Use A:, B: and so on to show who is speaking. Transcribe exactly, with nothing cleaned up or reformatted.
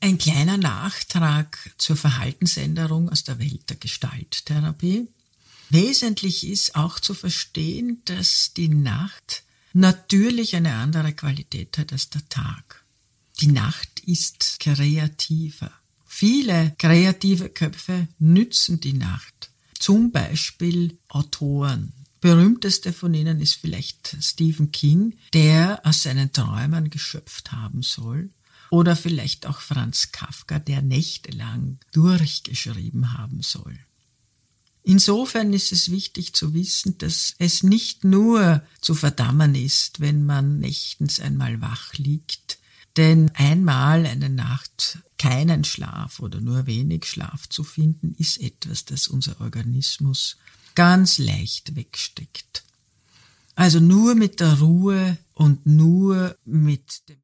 A: Ein kleiner Nachtrag zur Verhaltensänderung aus der Welt der Gestalttherapie. Wesentlich ist auch zu verstehen, dass die Nacht natürlich eine andere Qualität hat als der Tag. Die Nacht ist kreativer. Viele kreative Köpfe nützen die Nacht. Zum Beispiel Autoren. Berühmteste von ihnen ist vielleicht Stephen King, der aus seinen Träumen geschöpft haben soll. Oder vielleicht auch Franz Kafka, der nächtelang durchgeschrieben haben soll. Insofern ist es wichtig zu wissen, dass es nicht nur zu verdammen ist, wenn man nächtens einmal wach liegt, denn einmal eine Nacht keinen Schlaf oder nur wenig Schlaf zu finden, ist etwas, das unser Organismus ganz leicht wegsteckt. Also nur mit der Ruhe und nur mit dem